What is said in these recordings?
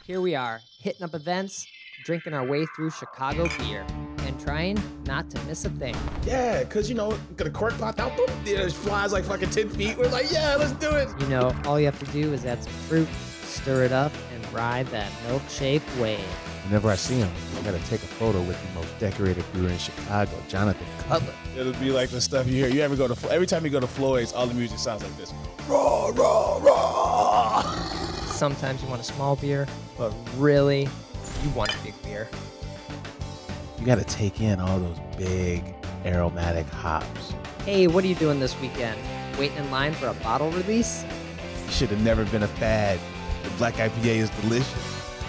Here we are, hitting up events, drinking our way through Chicago beer, and trying not to miss a thing. Yeah, because, get a cork popped out, boom, it flies like fucking 10 feet. We're like, yeah, let's do it. You know, all you have to do is add some fruit, stir it up, and ride that milkshake wave. Whenever I see him, I gotta take a photo with the most decorated brewer in Chicago, Jonathan Cutler. It'll be like the stuff you hear. You ever go to, every time you go to Floyd's, all the music sounds like this. Raw, raw, raw. Sometimes you want a small beer, but really, you want a big beer. You gotta take in all those big aromatic hops. Hey, what are you doing this weekend? Waiting in line for a bottle release? You should have never been a fad. The Black IPA is delicious.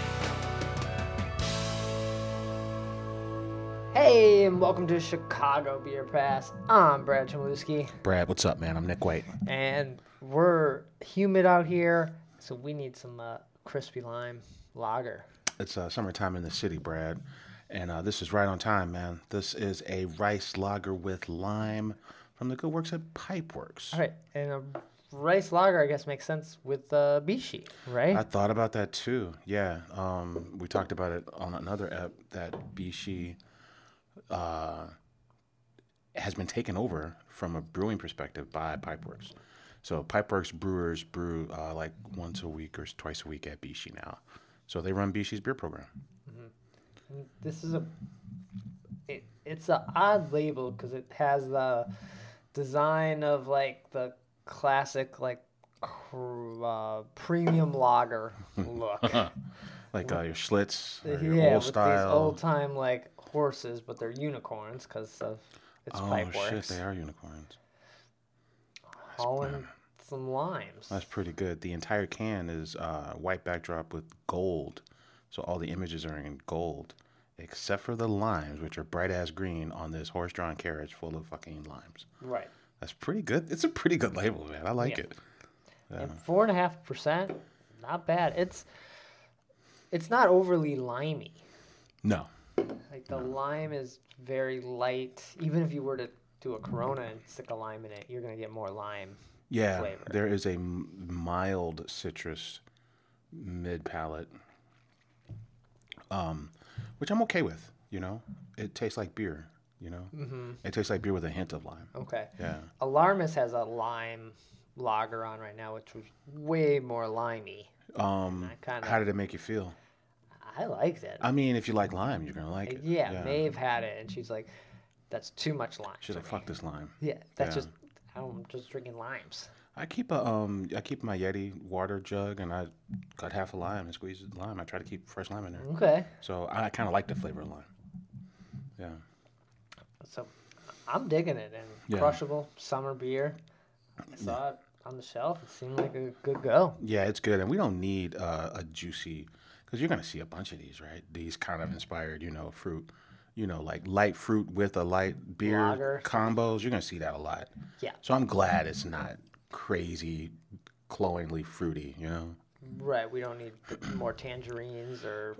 Hey, and welcome to Chicago Beer Pass. I'm Brad Chmielewski, Brad, what's up, man? I'm Nick White. and we're humid out here, so we need some crispy lime lager. It's summertime in the city, Brad, and this is right on time, man. This is a rice lager with lime from the good works at Pipeworks. All right, and a rice lager, I guess, makes sense with Bishi, right? I thought about that too. Yeah, we talked about it on another ep that Bishi has been taken over from a brewing perspective by Pipeworks. So Pipeworks brewers brew like once a week or twice a week at Bishi now. So they run Bishi's beer program. This is it's an odd label because it has the design of like the classic like premium lager look. Like your Schlitz or your Yeah, old with style. these old time like horses, but they're unicorns because of its Pipeworks. Shit, they are unicorns. Hauling some limes. That's pretty good. The entire can is white backdrop with gold. So all the images are in gold, except for the limes, which are bright ass green on this horse-drawn carriage full of fucking limes. Right. That's pretty good. It's a pretty good label, man. I like it. And 4.5%, not bad. It's not overly limey. No. Like the lime is very light. Even if you were to do a Corona and stick a lime in it, you're gonna get more lime flavor. There is a mild citrus mid palate, which I'm okay with. You know, it tastes like beer. You know, it tastes like beer with a hint of lime. Okay. Yeah. Alarmus has a lime lager on right now, which was way more limey. How did it make you feel? I liked it. I mean, if you like lime, you're gonna like it. Yeah, Maeve had it, and she's like, "That's too much lime." She's like, for me." "Fuck this lime." Yeah, that's Yeah. I'm just drinking limes. I keep my Yeti water jug, and I got half a lime and squeeze the lime. I try to keep fresh lime in there. Okay. So I kind of like the flavor of lime. Yeah. So I'm digging it, and Yeah. crushable summer beer. I saw it on the shelf. It seemed like a good go. Yeah, it's good, and we don't need a juicy, because you're gonna see a bunch of these, right? These kind of inspired, fruit, like light fruit with a light beer Lager. combos. You're gonna see that a lot. Yeah. So I'm glad it's not crazy, cloyingly fruity. Right. We don't need more tangerines or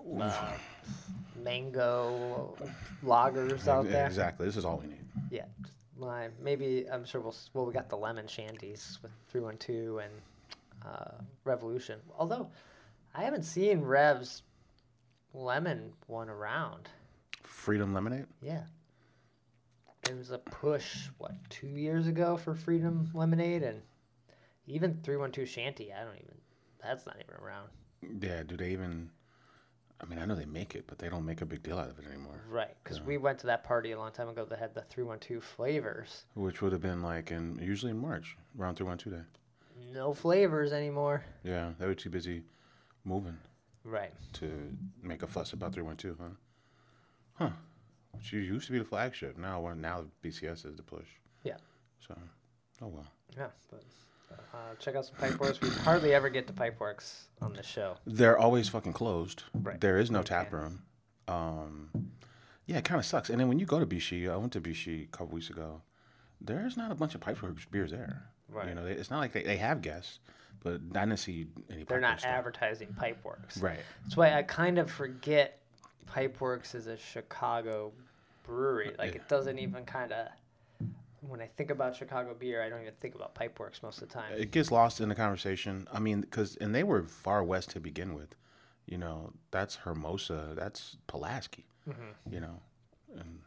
mango lagers out there. Exactly. This is all we need. Yeah. Just lime. Maybe I'm sure we got the lemon shandies with 312 and Revolution. Although I haven't seen Rev's lemon one around. Freedom Lemonade. Yeah. There was a push, 2 years ago for Freedom Lemonade, and even 312 Shanty, that's not even around. Yeah, do they even? I mean, I know they make it, but they don't make a big deal out of it anymore. Right, because we went to that party a long time ago that had the 312 flavors. Which would have been like usually in March, around 312 Day. No flavors anymore. Yeah, they were too busy moving Right. to make a fuss about 312, huh? Huh. Which used to be the flagship. Now BCS is the push. Yeah. So, oh well. Yeah, but check out some Pipeworks. We hardly ever get to Pipeworks on the show. They're always fucking closed. Right. There is no tap room. Yeah, it kind of sucks. And then when you go to Bishi, I went to Bishi a couple weeks ago. There's not a bunch of Pipeworks beers there. Right. It's not like they have guests, but I didn't see any. They're not Pipeworks stuff. advertising Pipeworks. Right. That's why I kind of forget Pipeworks is a Chicago brewery. Like, it doesn't even kind of... When I think about Chicago beer, I don't even think about Pipeworks most of the time. It gets lost in the conversation. I mean, and they were far west to begin with. You know, that's Hermosa. That's Pulaski. You know, and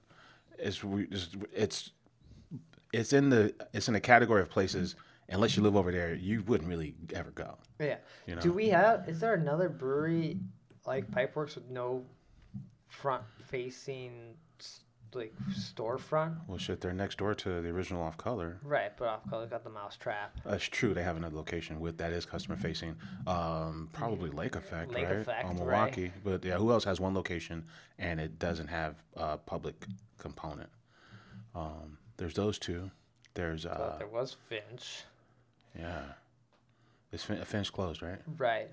it's in the category of places. Unless you live over there, you wouldn't really ever go. Yeah. You know? Is there another brewery like Pipeworks with no front facing like storefront? Well, shit, they're next door to the original Off Color. Right, but Off Color got the Mousetrap. That's true. They have another location that is customer facing. Probably Lake Effect, Lake right? Effect, On Milwaukee. Right. But yeah, who else has one location and it doesn't have a public component? There's those two. There's But there was Finch. yeah. Is Finch closed, right? Right.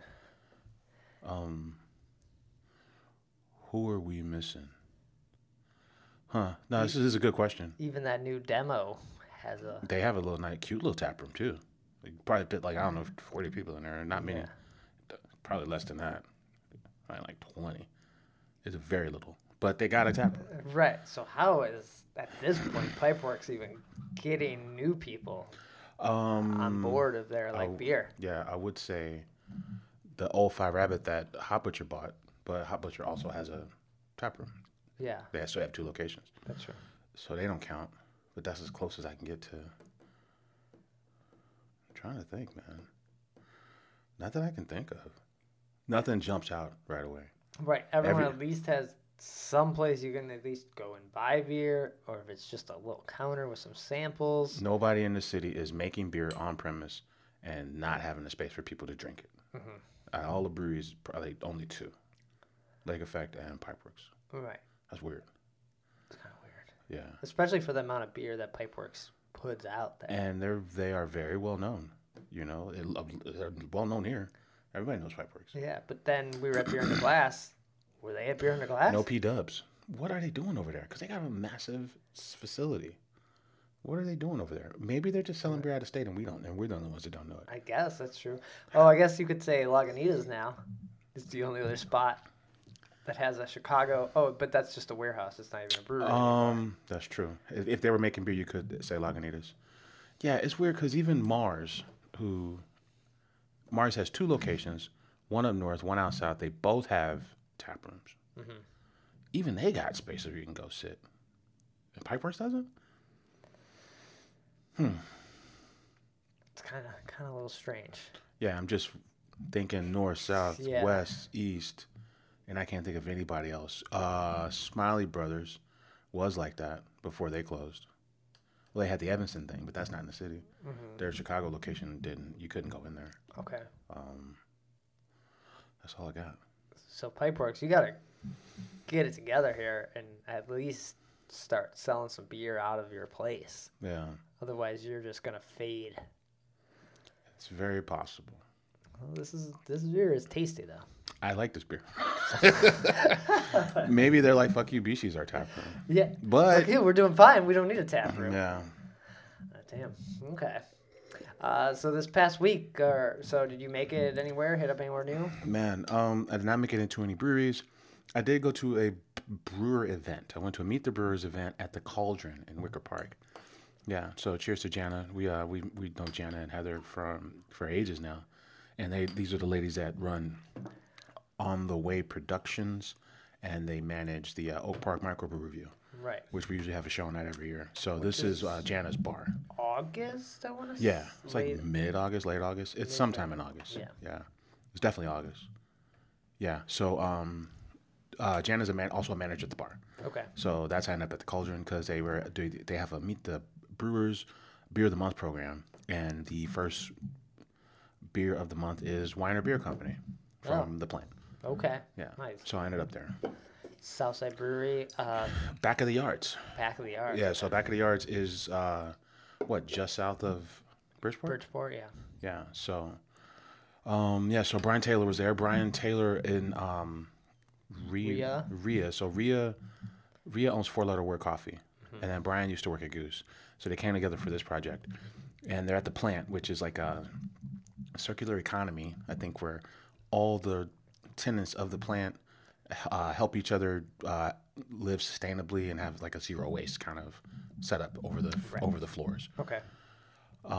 Who are we missing? Huh? No, this is a good question. Even that new demo has a. They have a cute little tap room too. Probably fit like, I don't know, 40 people in there. Not many. Yeah. Probably less than that. Probably like 20. It's very little. But they got a tap room. Right. So how is at this point Pipeworks even getting new people on board of their beer? Yeah, I would say the old Five Rabbit that Hot Butcher bought, but Hot Butcher also has a tap room. Yeah. They still have 2 locations. That's true. So they don't count. But that's as close as I can get to. I'm trying to think, man. Not that I can think of. Nothing jumps out right away. Right. Everyone at least has some place you can at least go and buy beer, or if it's just a little counter with some samples. Nobody in the city is making beer on premise and not having a space for people to drink it. At all the breweries, probably only 2. Lake Effect and Pipeworks. Right. That's weird. It's kind of weird. Yeah. Especially for the amount of beer that Pipeworks puts out there. And they are very well known. You know, they're well known here. Everybody knows Pipeworks. Yeah, but then we were at Beer in the Glass. Were they at Beer in the Glass? No P-dubs. What are they doing over there? Because they got a massive facility. What are they doing over there? Maybe they're just selling beer out of state and we're the only ones that don't know it. I guess that's true. Oh, I guess you could say Lagunitas now is the only other spot that has a Chicago. Oh, but that's just a warehouse. It's not even a brewery anymore. That's true. If they were making beer, you could say Lagunitas. Yeah, it's weird because even Mars has 2 locations, one up north, one out south. They both have tap rooms. Even they got spaces where you can go sit. And Pipeworks doesn't? It's kind of a little strange. Yeah, I'm just thinking north, south, Yeah. west, east, and I can't think of anybody else. Smiley Brothers was like that before they closed. Well, they had the Evanston thing, but that's not in the city. Their Chicago location didn't. You couldn't go in there. Okay. That's all I got. So Pipeworks, you got to get it together here and at least start selling some beer out of your place. Yeah, Otherwise, you're just going to fade. it's very possible. Well, this beer is tasty, though. I like this beer. Maybe they're like, fuck you, Bishi's our tap room. Yeah. But Okay, we're doing fine. We don't need a tap room. yeah, Damn. Okay. So this past week, or so, did you make it anywhere? Hit up anywhere new? man, I did not make it into any breweries. I did go to a brewer event. I went to a Meet the Brewers event at the Cauldron in Wicker Park. Yeah, so cheers to Jana. We know Jana and Heather for ages now, and these are the ladies that run On the Way Productions, and they manage the Oak Park Microbrew Review, Right. which we usually have a show night every year. So this is Jana's bar. August, I want to say? Yeah, it's like mid-August, late August. It's sometime in August. Yeah. It's definitely August. Yeah, so Jana's also a manager at the bar. Okay. So that's how I ended up at the Cauldron because they have a Meet the Brewers Beer of the Month program, and the first beer of the month is Weiner Beer Company from the plant. Okay. Yeah. Nice. So I ended up there. Southside Brewery, Back of the Yards. Back of the Yard. Yeah. So Back of the Yards is just south of Bridgeport. Bridgeport, yeah. Yeah. So, So Brian Taylor was there. Brian Taylor in Rhea. So Rhea owns 4 Letter Word Coffee, and then Brian used to work at Goose. So they came together for this project, and they're at the plant, which is like a circular economy, I think, where all the tenants of the plant help each other live sustainably and have like a zero waste kind of setup over the floors. Okay.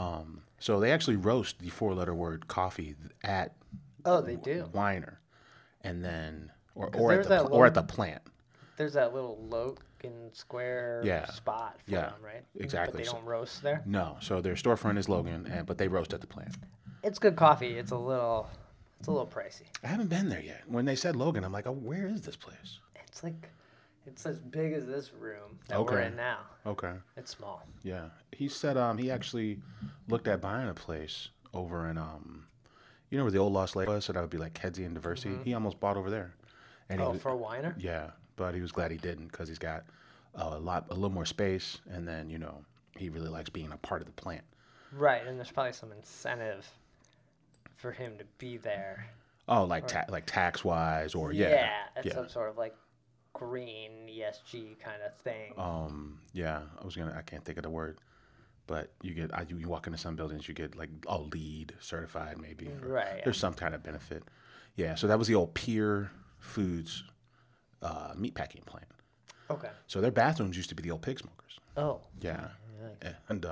So they actually roast the 4 Letter Word coffee at Oh, they do. Weiner, and then or 'Cause or at there's the that or at little- the plant. There's that little Logan Square Yeah. spot for Yeah. them, right? Exactly. But they So- don't roast there. No, so their storefront is Logan, but they roast at the plant. It's good coffee. It's a little pricey. I haven't been there yet. When they said Logan, I'm like, oh, where is this place? It's as big as this room that we're Okay. in now. Okay. It's small. Yeah, he said he actually looked at buying a place over in you know where the old Lost Lake was, so that would be like Kedzie and Diversity. He almost bought over there, and Oh, he for a Weiner? yeah, but he was glad he didn't because he's got a little more space, and then he really likes being a part of the plant. Right, and there's probably some incentive for him to be there. Oh, like tax wise or It's some sort of like green ESG kind of thing. Yeah, I can't think of the word, but you walk into some buildings, you get like LEED certified maybe. Right, yeah. There's some kind of benefit. Yeah, so that was the old Pier Foods meatpacking plant. Okay. So their bathrooms used to be the old pig smokers. Oh. Yeah, and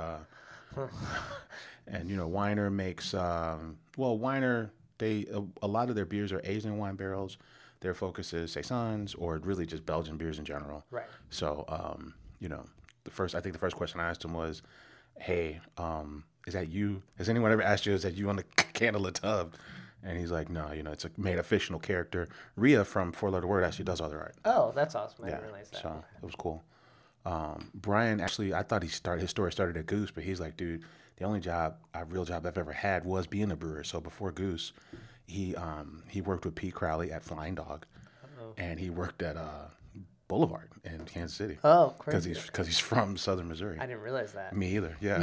and Weiner makes Weiner a lot of their beers are aged in wine barrels. Their focus is saisons or really just Belgian beers in general. Right. So the first question I asked him was, "Hey, is that you? Has anyone ever asked you? Is that you on the can of Le Tub?" And he's like, "No, it's a made a fictional character. Rhea from Four Letter Word actually does all the art." Oh, that's awesome. I didn't realize that. So it was cool. Brian actually, I thought his story started at Goose, but he's like, dude, the only real job I've ever had was being a brewer. So before Goose, he worked with Pete Crowley at Flying Dog, and he worked at Boulevard in Kansas City. Oh, crazy. Because he's from Southern Missouri. I didn't realize that. Me either. Yeah.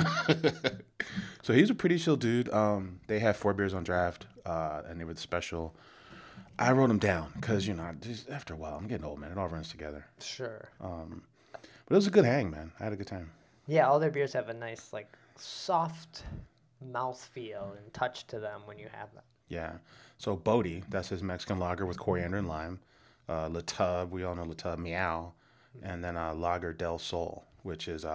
So he's a pretty chill dude. They had 4 beers on draft, and they were the special. I wrote them down because just after a while, I'm getting old, man. It all runs together. Sure. But it was a good hang, man. I had a good time. Yeah, all their beers have a nice, like, soft mouthfeel and touch to them when you have them. Yeah. So Bodie, that's his Mexican lager with coriander and lime. Le Tub, we all know Le Tub, Meow. And then Lager del Sol, which is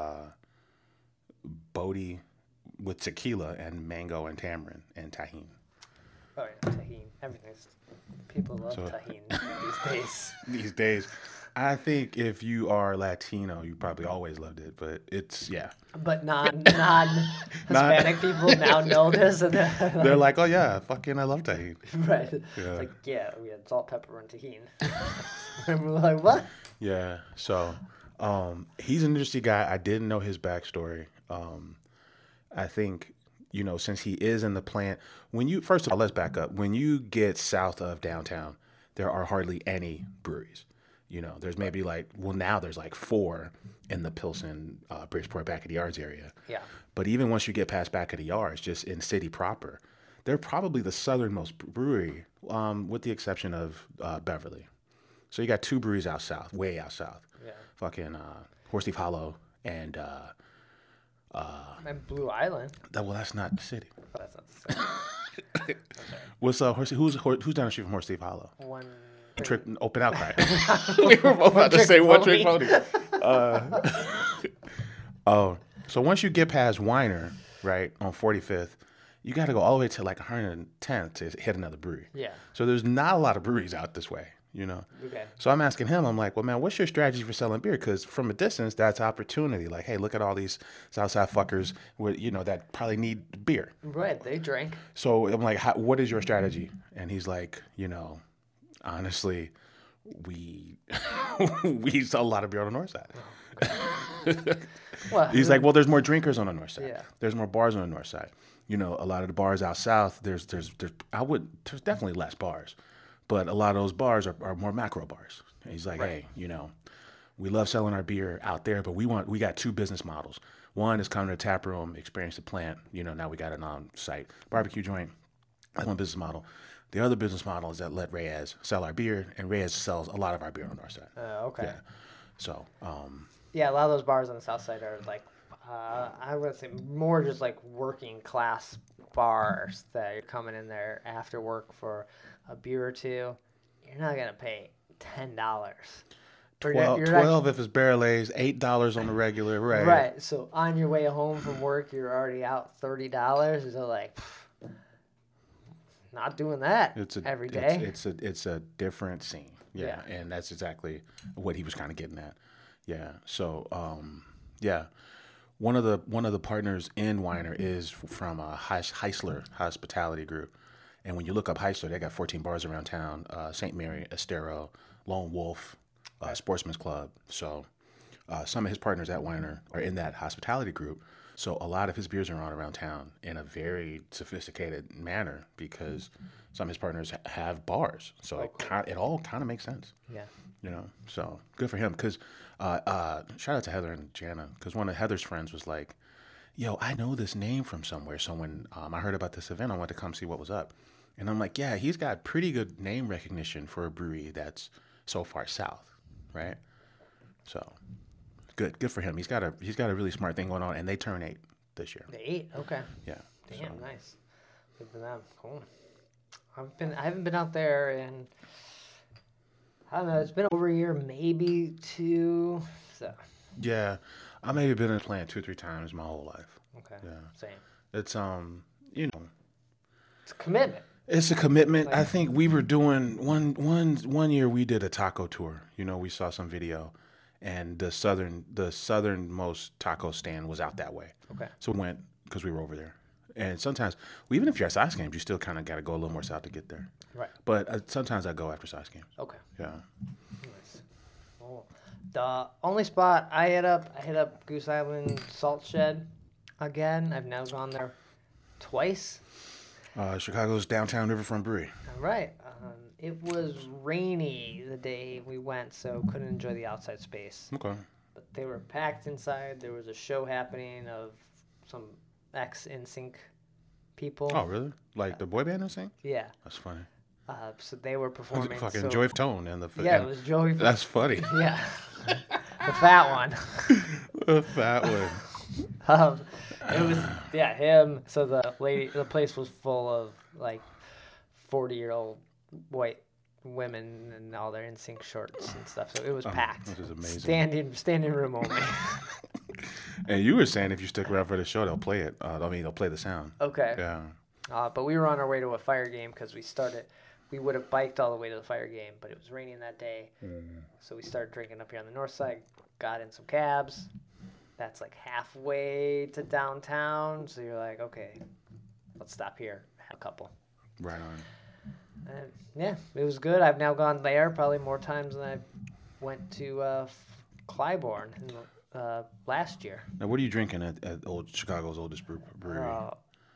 Bodie with tequila and mango and tamarind and tahini. Oh, yeah, tahini. People love tahini these days. These days. I think if you are Latino, you probably always loved it, but it's, yeah. But non-Hispanic people now know this. And They're like, oh, yeah, fucking I love tahini. right. Yeah. It's like, yeah, we had salt, pepper, and tahini. And we're like, what? Yeah, so he's an interesting guy. I didn't know his backstory. I think, since he is in the plant, first of all, let's back up. When you get south of downtown, there are hardly any breweries. There's maybe now there's 4 in the Pilsen, Bridgeport, Back of the Yards area. Yeah. But even once you get past Back of the Yards, just in city proper, they're probably the southernmost brewery, with the exception of Beverly. So you got 2 breweries out south, way out south. Yeah. Fucking Horse Thief Hollow and And Blue Island. that's not the city. Oh, that's not the same. What's who's down the street from Horse Thief Hollow? One. Open Outcry. We were both about to say One Trick Pony. So once you get past Weiner, right, on 45th, you got to go all the way to 110th to hit another brewery. Yeah. So there's not a lot of breweries out this way, Okay. So I'm asking him, I'm like, well, man, what's your strategy for selling beer? Because from a distance, that's opportunity. Like, hey, look at all these Southside fuckers with, that probably need beer. Right, they drank. So I'm like, what is your strategy? And he's like, honestly, we sell a lot of beer on the north side. Well, He's like, well, there's more drinkers on the north side. Yeah. There's more bars on the north side. A lot of the bars out south, there's definitely less bars, but a lot of those bars are more macro bars. And he's like, hey, we love selling our beer out there, but we got 2 business models. One is come to the tap room, experience the plant. Now we got an on-site barbecue joint. That's one business model. The other business model is that let Reyes sell our beer, and Reyes sells a lot of our beer on the north side. okay. Yeah. So, Yeah, a lot of those bars on the south side are I would say more just working class bars that you're coming in there after work for a beer or two. You're not gonna pay $10. 12 if it's barrel aged, $8 on the regular, right? Right. So on your way home from work, you're already out $30. So not doing that every day. It's a different scene. Yeah, Yeah. and that's exactly what he was kind of getting at. Yeah. So, yeah, one of the partners in Weiner is from Heisler Hospitality Group, and when you look up Heisler, they got 14 bars around town: St. Mary, Estero, Lone Wolf, Sportsman's Club. So, some of his partners at Weiner are in that hospitality group. So a lot of his beers are on around town in a very sophisticated manner because some of his partners have bars. So it all kind of makes sense. Yeah. You know, so good for him. Because shout out to Heather and Jana, because one of Heather's friends was like, "Yo, I know this name from somewhere." So when I heard about this event, I wanted to come see what was up. And I'm like, "Yeah, he's got pretty good name recognition for a brewery that's so far south, right?" So good for him. He's got a really smart thing going on, and they turn 8 this year. The 8, okay. Yeah. Damn, nice. Good for them. Cool. I haven't been out there in, I don't know, it's been over a year, maybe 2. So. Yeah, I maybe been in a plant 2 or 3 times my whole life. Okay. Yeah. Same. It's you know, it's a commitment. it's a commitment. I think we were doing one year we did a taco tour. You know, we saw some video, and the southernmost taco stand was out that way. Okay. So we went because we were over there. And sometimes, even if you're at Sox games, you still kind of got to go a little more south to get there. Right. But sometimes I go after Sox games. Okay. Yeah. Nice. Cool. The only spot I hit up Goose Island Salt Shed again. I've now gone there twice. Chicago's downtown Riverfront Brewery. All right. It was rainy the day we went, so couldn't enjoy the outside space. Okay. But they were packed inside. There was a show happening of some ex-NSYNC people. Oh, really? Like the boy band NSYNC? Yeah. That's funny. So they were performing. Fucking Joey Tone and the. Yeah, it was Joey. That's funny. Yeah. The fat one. The fat one. It was him. So the place was full of like 40-year-old white women and all their NSYNC shorts and stuff. So it was packed. Which is amazing. Standing room only. And you were saying if you stick around for the show, they'll play it. They'll play the sound. Okay. Yeah. But we were on our way to a Fire game because we would have biked all the way to the Fire game, but it was raining that day. So we started drinking up here on the north side, got in some cabs. That's like halfway to downtown. So you're like, okay, let's stop here, have a couple. Right on. And yeah, it was good. I've now gone there probably more times than I went to Clybourne last year. Now, what are you drinking at Chicago's oldest brewery? I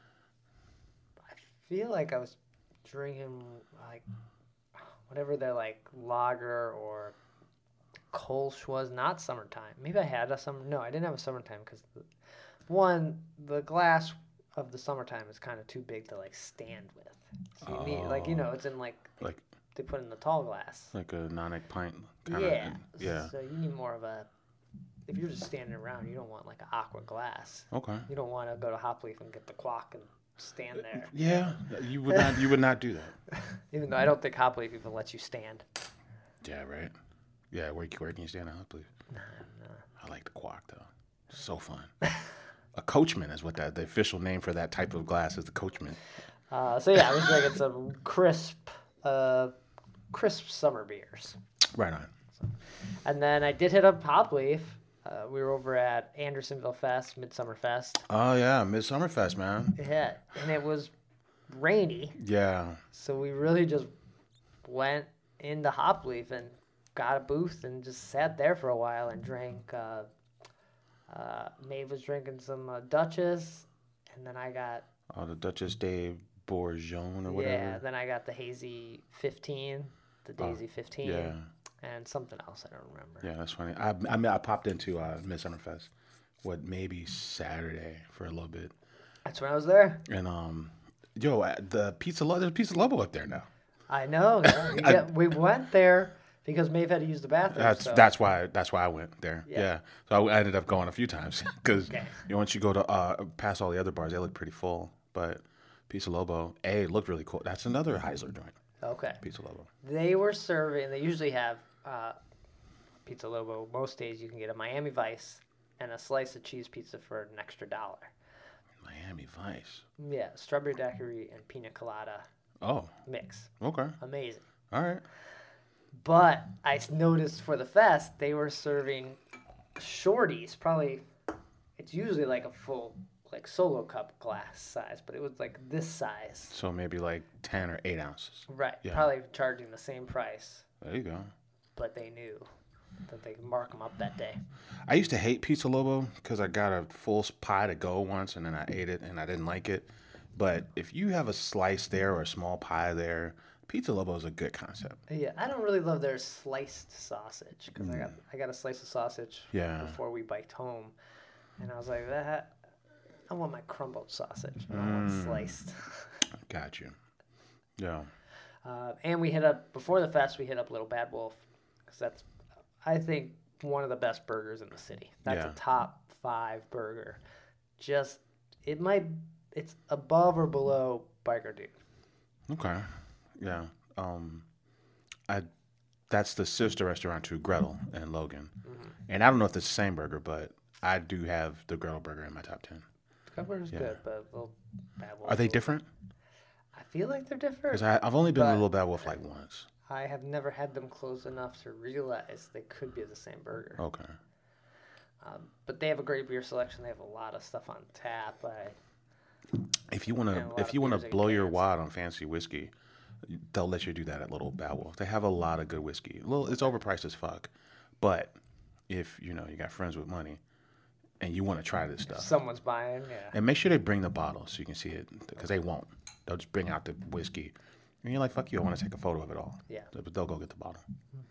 feel like I was drinking like whatever their like lager or Kolsch was, not summertime. Maybe I had a summer. No, I didn't have a summertime because the glass of the summertime is kind of too big to like stand with. So you need it's in like they put in the tall glass. Like a Nonic pint kind Yeah. of. Yeah. So you need more of a. If you're just standing around, you don't want like an aqua glass. Okay. You don't want to go to Hopleaf and get the quack and stand there. Yeah, you would not do that. Even though I don't think Hopleaf even lets you stand. Yeah, right. Yeah, where can you stand out, please? No. I like the quack though. So fun. A Coachman is what the official name for that type of glass is. The Coachman. So yeah, it was like it's a crisp summer beers. Right on. And then I did hit up Hopleaf. We were over at Andersonville Fest, Midsummer Fest. Oh yeah, Midsummer Fest, man. Yeah, and it was rainy. Yeah. So we really just went into Hopleaf and got a booth and just sat there for a while and drank. Maeve was drinking some Duchess, and then I got. Oh, the Duchess de Bourgogne or whatever. Yeah, then I got the Hazy 15, the Daisy 15. Yeah. And something else I don't remember. Yeah, that's funny. I popped into Midsummer Fest, maybe Saturday for a little bit. That's when I was there. And there's a Pizza Lobo up there now. I know. Yeah. We went there because Maeve had to use the bathroom. That's why I went there. Yeah. So I ended up going a few times because once you go to past all the other bars, they look pretty full. But Pizza Lobo, looked really cool. That's another Heisler joint. Okay. Pizza Lobo. They were serving. They usually have Pizza Lobo. Most days you can get a Miami Vice and a slice of cheese pizza for an extra $1. Miami Vice. Yeah, strawberry daiquiri and pina colada. Oh, mix. okay. Amazing. All right. But I noticed for the fest, they were serving shorties. Probably, it's usually like a full, like solo cup glass size, but it was like this size. So maybe like 10 or 8 ounces. Right. Yeah. Probably charging the same price, There you go. but they knew that they could mark them up that day. I used to hate Pizza Lobo because I got a full pie to go once and then I ate it and I didn't like it. But if you have a slice there or a small pie there, Pizza Lobo is a good concept. Yeah, I don't really love their sliced sausage because I got a slice of sausage Yeah. before we biked home, and I was like, that I want my crumbled sausage. I don't want sliced. Got you. Yeah. And we hit up before the fest. We hit up Little Bad Wolf because that's, I think, one of the best burgers in the city. That's Yeah. a top 5 burger. It's above or below Biker Dude. Okay. Yeah. That's the sister restaurant to Gretel and Logan. Mm-hmm. And I don't know if it's the same burger, but I do have the Gretel burger in my top 10. The burger's good, but Little Bad Wolf. Are they different? I feel like they're different. Because I've only been to But- Little Bad Wolf like once. I have never had them close enough to realize they could be the same burger. Okay. But they have a great beer selection. They have a lot of stuff on tap. If you And a want lot to, of if you want beers to in blow your cans. wad on fancy whiskey, they'll let you do that at Little Bad Wolf. They have a lot of good whiskey. It's overpriced as fuck, but if you got friends with money, and you want to try this stuff, Someone's buying, yeah. and make sure they bring the bottle so you can see it, because they won't. They'll just bring out the whiskey, and you're like, "Fuck you! I want to take a photo of it all." Yeah. But they'll go get the bottle.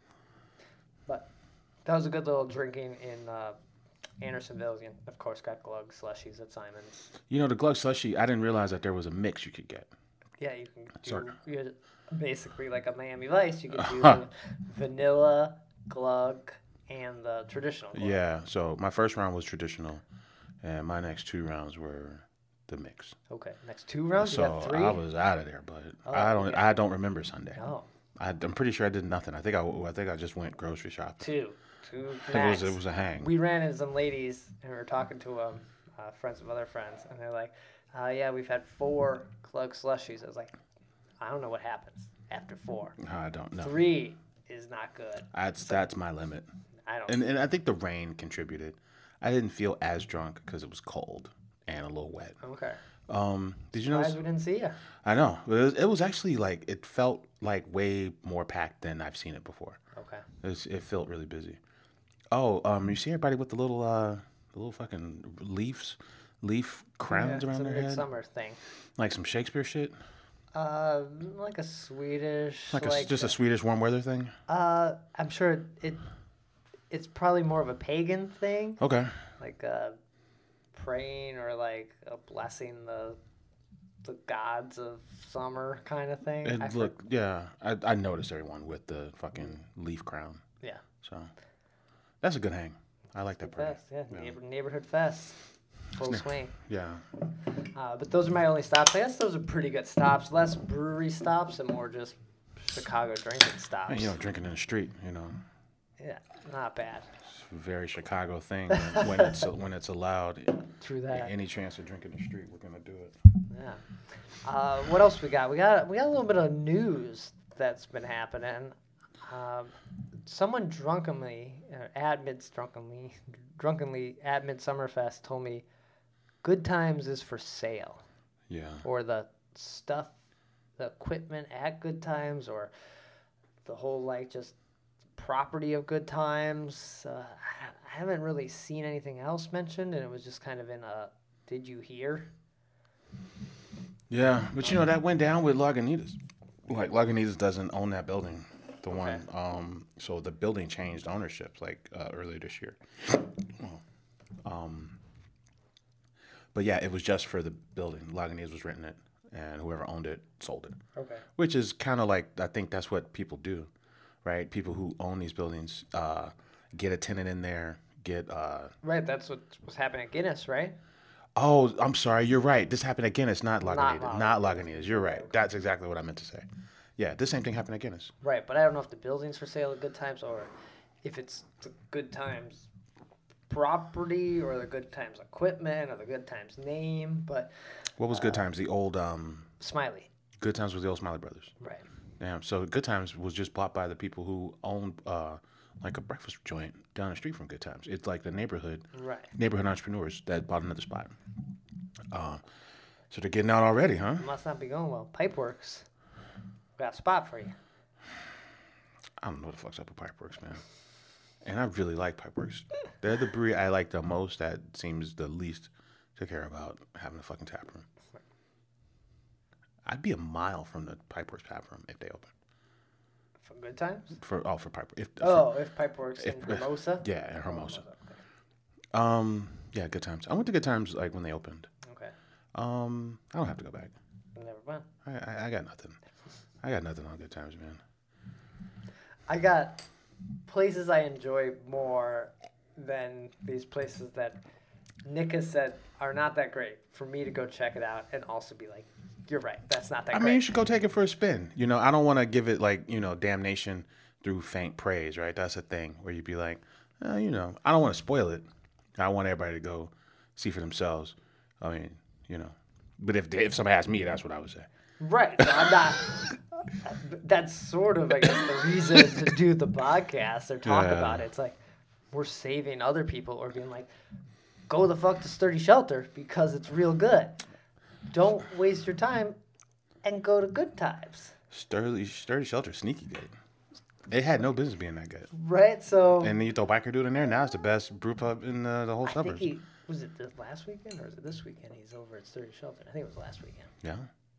But that was a good little drinking in Andersonville. And of course, got glug slushies at Simon's. The glug slushy. I didn't realize that there was a mix you could get. Yeah, you can do Sorry. basically like a Miami Vice. You can do the vanilla, glug, and the traditional glug. Yeah. So my first round was traditional, and my next 2 rounds were the mix. Okay, next 2 rounds, you So got 3? I was out of there, but Oh, I don't remember Sunday. Oh, I'm pretty sure I did nothing. I think I just went grocery shopping. 2 It max. was a hang. We ran into some ladies and we were talking to friends of other friends, and they're like, yeah, we've had 4 glug slushies. I was like, I don't know what happens after 4. I don't know. 3 is not good. That's my limit. I don't. And I think the rain contributed. I didn't feel as drunk because it was cold and a little wet. Okay. Did you know? Surprised we didn't see you. I know. It was actually like, it felt like way more packed than I've seen it before. Okay. It felt really busy. Oh, you see everybody with the little fucking leaf crowns Yeah, around it's a their head? midsummer thing. Like some Shakespeare shit? Like a Swedish. Like just a Swedish warm weather thing? I'm sure it's probably more of a pagan thing, Okay. like praying or like a blessing the gods of summer kind of thing. I noticed everyone with the fucking leaf crown. Yeah. So that's a good hang. I like that party. Fest, yeah. Neighborhood fest, full swing. Yeah. But those are my only stops. I guess those are pretty good stops. Less brewery stops and more just Chicago drinking stops. And, drinking in the street, Yeah, not bad. it's a very Chicago thing when it's allowed. True that. Any chance to drink in the street, we're gonna do it. Yeah. What else we got? We got a little bit of news that's been happening. Someone drunkenly at Midsummerfest told me Good Times is for sale, Yeah. or the stuff, the equipment at Good Times, or the whole just property of Good Times. I haven't really seen anything else mentioned, and it was just kind of in a "Did you hear?" Yeah, but that went down with Lagunitas. Like Lagunitas doesn't own that building, the one. So the building changed ownership earlier this year. But yeah, it was just for the building. Lagunitas was renting it, and whoever owned it sold it. Okay. Which is kind of like, I think that's what people do, right? People who own these buildings get a tenant in there, Right, that's what was happening at Guinness, right? Oh, I'm sorry. You're right. This happened at Guinness, not Lagunitas. Lagunitas. Not Lagunitas. You're right. That's exactly what I meant to say. Yeah, the same thing happened at Guinness. Right, but I don't know if the building's for sale at Good Times or if it's the Good Times property or the Good Times equipment or the Good Times name, but What was Good Times? The old Smiley. Good Times was the old Smiley Brothers. Right. Damn. So Good Times was just bought by the people who owned like a breakfast joint down the street from Good Times. It's like the neighborhood entrepreneurs that bought another spot. So they're getting out already, huh? Must not be going well. Pipeworks. Got a spot for you. I don't know what the fuck's up with Pipeworks, man. And I really like Pipeworks. They're the brewery I like the most that seems the least to care about having a fucking tap room. I'd be a mile from the Pipeworks tap room if they open. For Good Times? For Pipeworks. If Pipeworks in Hermosa? Yeah, in Hermosa. Okay. Yeah, Good Times. I went to Good Times like when they opened. Okay. I don't have to go back. Never mind. I got nothing. I got nothing on Good Times, man. I got places I enjoy more than these places that Nick has said are not that great for me to go check it out and also be like, you're right, that's not that great. I mean, you should go take it for a spin. You know, I don't want to give it like, you know, damnation through faint praise, right? That's a thing where you'd be like, you know, I don't want to spoil it. I want everybody to go see for themselves. I mean, you know, but if somebody asked me, that's what I would say. Right. So I'm not. That's sort of, I guess, the reason to do the podcast or talk about it. It's like we're saving other people or being like, go the fuck to Sturdy Shelter because it's real good. Don't waste your time and go to Good Times. Sturdy Shelter, sneaky good. They had no business being that good. Right. So. And then you throw Biker Dude in there. Now it's the best brew pub in the whole suburbs. Was it this last weekend or is it this weekend? He's over at Sturdy Shelter. I think it was last weekend. Yeah.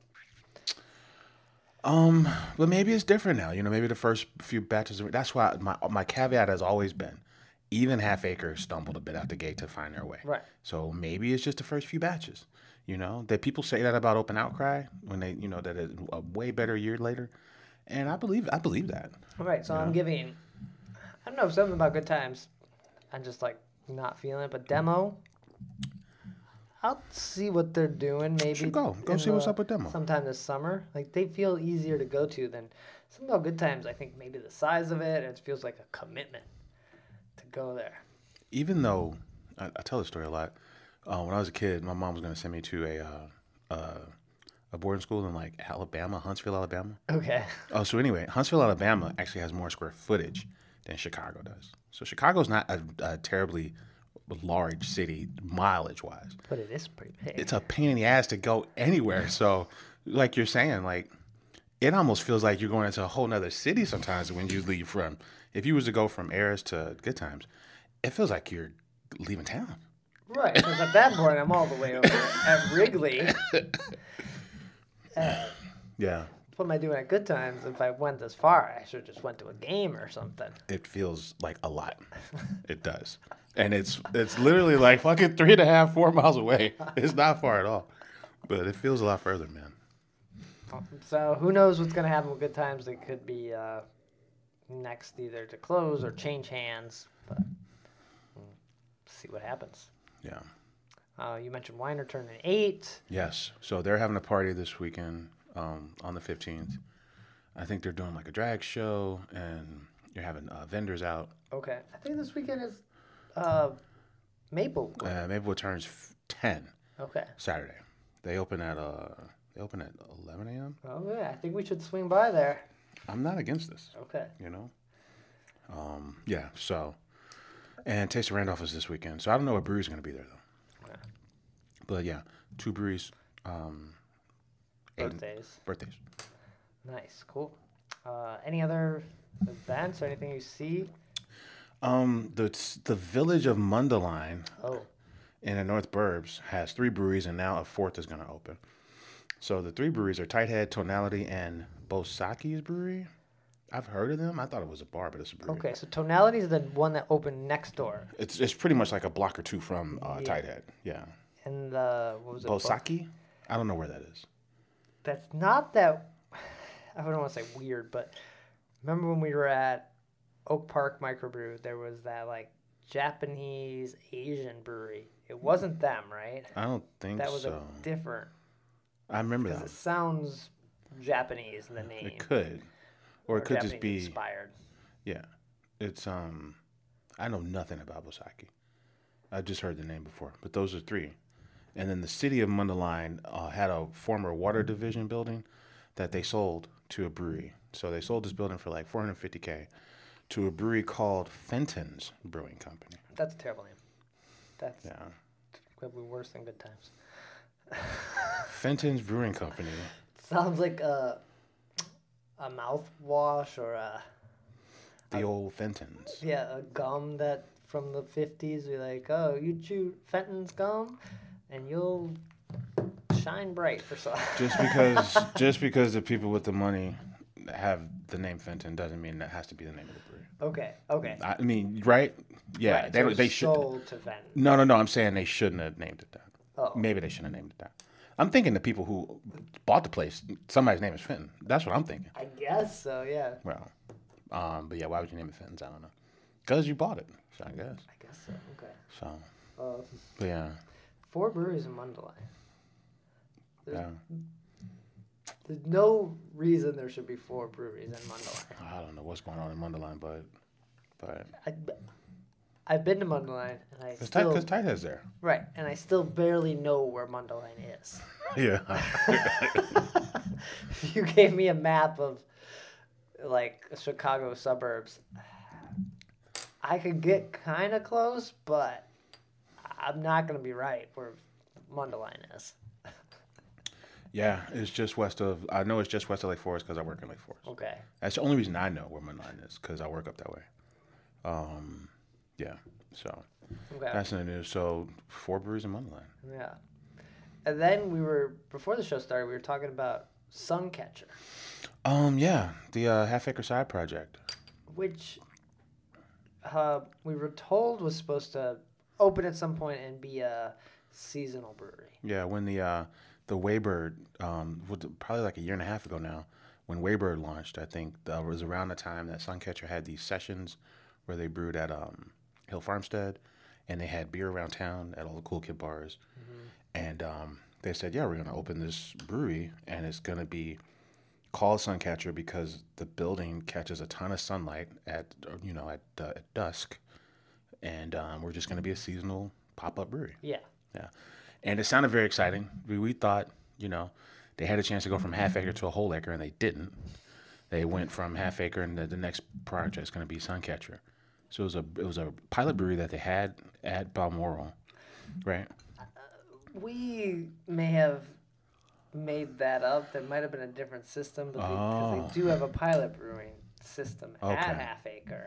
But maybe it's different now. You know, maybe the first few batches. That's why my caveat has always been, even Half Acre stumbled a bit out the gate to find their way. Right. So maybe it's just the first few batches. You know, that people say that about Open Outcry when they, you know, that it's a way better year later, and I believe that. All right. So I'm giving. I don't know, something about Good Times. I'm just like not feeling it, but Demo. I'll see what they're doing. Maybe should go see what's up with Demo sometime this summer. Like they feel easier to go to than something about Good Times. I think maybe the size of it, it feels like a commitment to go there. Even though I tell this story a lot, when I was a kid, my mom was going to send me to a boarding school in like Alabama, Huntsville, Alabama. Okay. Oh, so anyway, Huntsville, Alabama actually has more square footage than Chicago does. So Chicago's not a terribly large city mileage wise, but it is pretty big. It's a pain in the ass to go anywhere. So like you're saying, like it almost feels like you're going into a whole nother city sometimes when you leave from, if you was to go from Ayers to Good Times, it feels like you're leaving town. Right, because at that point I'm all the way over at Wrigley. Yeah. What am I doing at Good Times? If I went this far, I should have just went to a game or something. It feels like a lot. It does. And it's literally like fucking 3.5, 4 miles away. It's not far at all. But it feels a lot further, man. So who knows what's going to happen with Good Times. They could be next either to close or change hands. But we'll see what happens. Yeah. You mentioned Weiner turning 8. Yes. So they're having a party this weekend on the 15th. I think they're doing like a drag show and you're having vendors out. Okay. I think this weekend is Maplewood. Maplewood turns 10. Okay. Saturday. They open at 11 a.m. Oh yeah, I think we should swing by there. I'm not against this. Okay. You know. Yeah. So, and Taste of Randolph is this weekend. So I don't know what brewery's going to be there though. Okay. But yeah, 2 breweries. Birthdays. Nice. Cool. Any other events or anything you see? The village of Mundelein in the North Burbs has 3 breweries, and now a 4th is going to open. So the 3 breweries are Tighthead, Tonality, and Bosaki's Brewery. I've heard of them. I thought it was a bar, but it's a brewery. Okay, so Tonality is the one that opened next door. It's pretty much like a block or 2 from Tighthead. Yeah. And what was it? Bosaki? I don't know where that is. That's not that. I don't want to say weird, but remember when we were at Oak Park Microbrew, there was that like Japanese Asian brewery. It wasn't them, right? I don't think so. That was a different. I remember that. Because it sounds Japanese in the name. It could, or it could Japanese just be inspired. Yeah, it's I know nothing about Bosaki. I just heard the name before, but those are 3. And then the city of Mundelein had a former water division building that they sold to a brewery. So they sold this building for like $450K to a brewery called Fenton's Brewing Company. That's a terrible name. That's Yeah. probably worse than Good Times. Fenton's Brewing Company. Sounds like a mouthwash or The old Fenton's. a gum that from the 50s. You're like, oh, you chew Fenton's gum and you'll shine bright for some. Just because the people with the money have the name Fenton doesn't mean that has to be the name of the brewery. Okay. I mean, right? Yeah, Right, so they it's should. sold to Fenton. No. I'm saying they shouldn't have named it that. Oh. Maybe they shouldn't have named it that. I'm thinking the people who bought the place, somebody's name is Fenton. That's what I'm thinking. I guess so, yeah. Well, but yeah, why would you name it Fenton's? I don't know. Because you bought it, so I guess. I guess so, okay. So, but yeah. 4 breweries in Mundelein. Yeah. There's no reason there should be 4 breweries in Mundelein. I don't know what's going on in Mundelein, but I've been to Mundelein, and I because still Tighthead's there. right, and I still barely know where Mundelein is. Yeah. If you gave me a map of like Chicago suburbs, I could get kind of close, but I'm not gonna be right where Mundelein is. Yeah, it's just west of. I know it's just west of Lake Forest because I work in Lake Forest. Okay. That's the only reason I know where Mundelein is because I work up that way. Yeah. So Okay. that's in the news. So 4 breweries in Mundelein. Yeah. And then before the show started, we were talking about Suncatcher, Yeah, the Half Acre Side Project. which we were told was supposed to open at some point and be a seasonal brewery. Yeah, when the Waybird, probably like a year and a half ago now, when Waybird launched, I think that was around the time that Suncatcher had these sessions where they brewed at Hill Farmstead, and they had beer around town at all the cool kid bars, and they said, yeah, we're gonna open this brewery, and it's gonna be called Suncatcher because the building catches a ton of sunlight at dusk, and we're just gonna be a seasonal pop-up brewery. Yeah. Yeah. And it sounded very exciting. We thought, they had a chance to go from half acre to a whole acre, and they didn't. They went from half acre, and the next project is going to be Suncatcher. So it was a pilot brewery that they had at Balmoral, right? We may have made that up. There might have been a different system, but because they do have a pilot brewing system at Half Acre.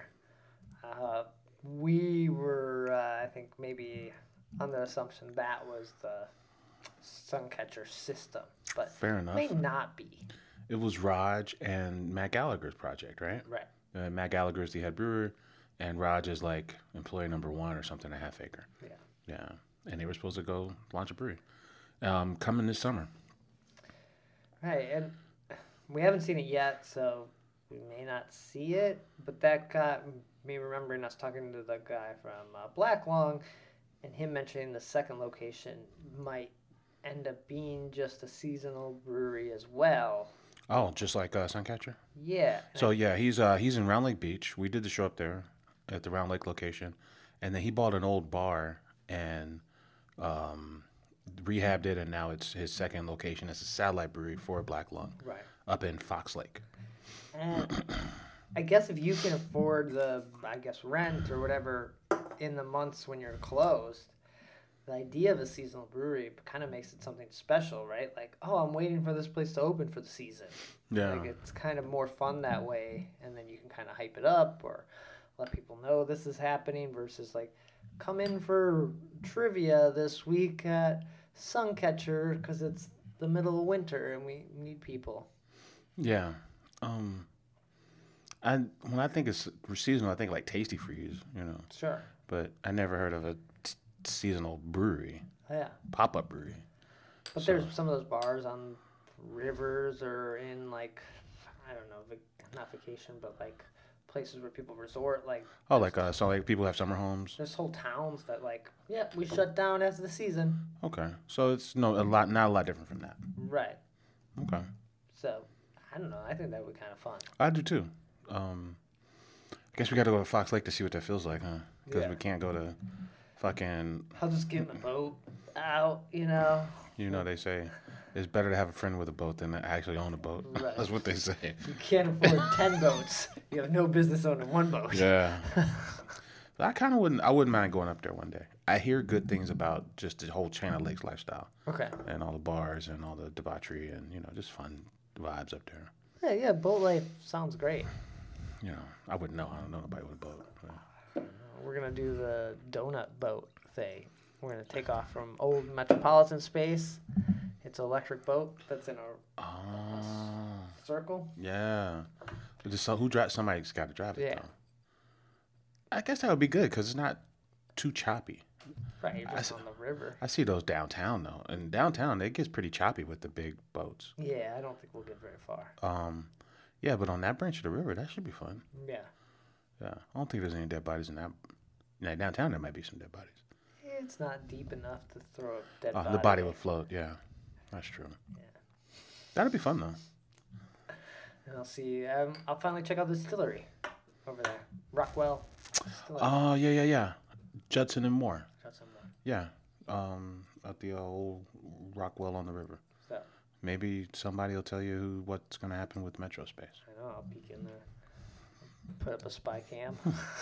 We were, I think, maybe on the assumption that was the Suncatcher system, but Fair enough. may not be. It was Raj and Matt Gallagher's project, right? Right. Matt Gallagher is the head brewer, and Raj is like employee number 1 or something at Half Acre. Yeah. Yeah. And they were supposed to go launch a brewery coming this summer. Right, and we haven't seen it yet, so we may not see it, but that got me remembering us talking to the guy from Black Lung, and him mentioning the second location might end up being just a seasonal brewery as well. Oh, just like Suncatcher? Yeah. So yeah, he's in Round Lake Beach. We did the show up there at the Round Lake location, and then he bought an old bar and rehabbed it, and now it's his second location. It's a satellite brewery for Black Lung, Right. up in Fox Lake. And I guess if you can afford the, rent or whatever in the months when you're closed, the idea of a seasonal brewery kind of makes it something special, right? Like, oh, I'm waiting for this place to open for the season. Yeah. Like, it's kind of more fun that way, and then you can kind of hype it up or let people know this is happening versus, like, come in for trivia this week at Suncatcher because it's the middle of winter and we need people. Yeah. When I think it's seasonal, I think like Tasty Freeze, Sure. But I never heard of a seasonal brewery, Yeah. pop-up brewery. But there's some of those bars on rivers or in, like, I don't know, not vacation, but, like, places where people resort. Like, Oh, so like people have summer homes. there's whole towns that, like, yeah, we shut down after the season. Okay, so it's not a lot different from that. Right. Okay, So, I don't know. I think that would be kind of fun. I do too. I guess we got to go to Fox Lake to see what that feels like, huh? Because Yeah. we can't go to fucking. I'll just get in the boat out, They It's better to have a friend with a boat than to actually own a boat. Right. That's what they say. You can't afford 10 boats. You have no business owning one boat. Yeah. I wouldn't mind going up there one day. I hear good things about just the whole Channel Lakes lifestyle. Okay. And all the bars and all the debauchery and, just fun vibes up there. Yeah, boat life sounds great. I wouldn't know. I don't know nobody with a boat. But. We're going to do the donut boat thing. We're going to take off from old Metropolitan Space. It's an electric boat that's in a circle. Yeah. Somebody's got to drive it, Yeah. though. I guess that would be good because it's not too choppy. Right, you're just on the river. I see those downtown, though. And downtown, it gets pretty choppy with the big boats. Yeah, I don't think we'll get very far. Yeah, but on that branch of the river, that should be fun. Yeah. Yeah. I don't think there's any dead bodies in that. Downtown, there might be some dead bodies. It's not deep enough to throw a dead body. The body would float, yeah. That's true. Yeah. That'd be fun, though. And I'll see. I'll finally check out the distillery over there. Rockwell Distillery. Oh, yeah. Judson and Moore. Judson Moore. Yeah. At the old Rockwell on the river. So, Maybe somebody will tell you what's going to happen with Metro Space. I know, I'll peek in there. Put up a spy cam.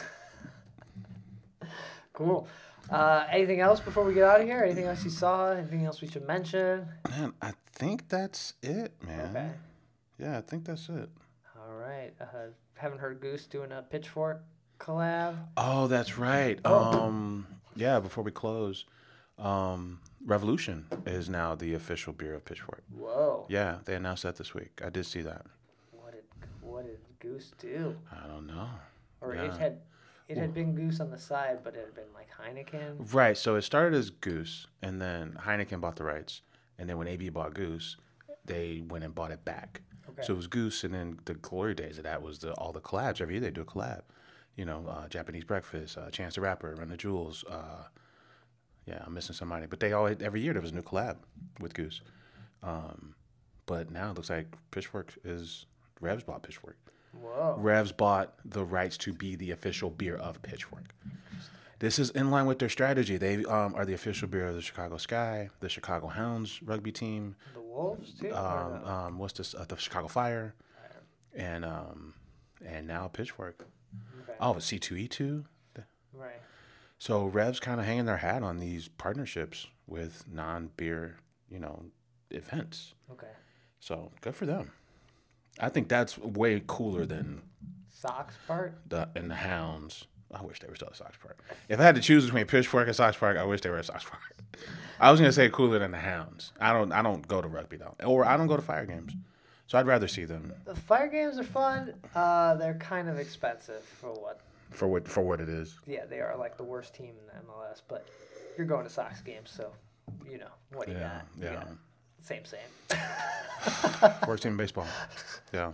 Cool. Anything else before we get out of here? Anything else you saw? Anything else we should mention? Man, I think that's it, man. Okay. Yeah, I think that's it. All right. Haven't heard Goose doing a Pitchfork collab. Oh, that's right. Yeah, before we close, Revolution is now the official beer of Pitchfork. Whoa. Yeah, they announced that this week. I did see that. What did Goose do? I don't know. Or Yeah. it had been Goose on the side, but it had been like Heineken. Right, so it started as Goose, and then Heineken bought the rights, and then when AB bought Goose, they went and bought it back. Okay. So it was Goose, and then the glory days of that was all the collabs. Every year they do a collab. Japanese Breakfast, Chance the Rapper, Run the Jewels. Yeah, I'm missing somebody. But every year there was a new collab with Goose. But now it looks like Revs bought Pitchfork. Whoa. Revs bought the rights to be the official beer of Pitchfork. This is in line with their strategy. They are the official beer of the Chicago Sky, the Chicago Hounds rugby team. The Wolves too. What's this? The Chicago Fire, and now Pitchfork. Okay. Oh, C2E2. Right. So Revs kind of hanging their hat on these partnerships with non-beer, events. Okay. So good for them. I think that's way cooler than Sox part. the Hounds. I wish they were still a Sox Park. If I had to choose between Pitchfork and Sox Park, I wish they were a Sox Park. I was gonna say cooler than the Hounds. I don't go to rugby though, or I don't go to Fire games, so I'd rather see them The Fire games are fun. They're kind of expensive for what. for what it is. Yeah, they are like the worst team in the MLS, but you're going to Sox games, so what do you got? You Yeah. got same. Worst team in baseball. Yeah.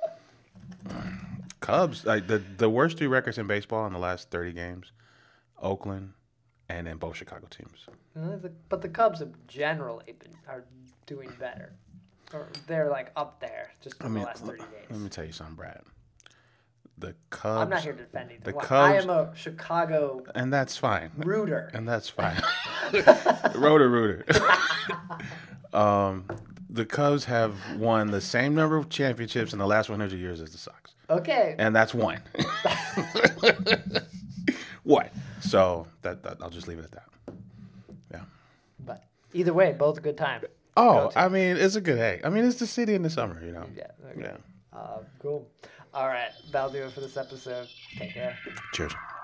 Cubs, like the worst three records in baseball in the last 30 games, Oakland, and then both Chicago teams. But the Cubs have generally are doing better. Or they're like up there just in the last 30 Let days. me tell you something, Brad. The Cubs. I'm not here to defend either the one. Cubs- I am a Chicago And that's fine. rooter. And that's fine. Rooter. The Cubs have won the same number of championships in the last 100 years as the Sox. Okay. And that's one. What? So that I'll just leave it at that. Yeah. But either way, both a good time. Oh, I mean, it's a good day. I mean, it's the city in the summer, Yeah. Okay. Yeah. Cool. All right. That'll do it for this episode. Take care. Cheers.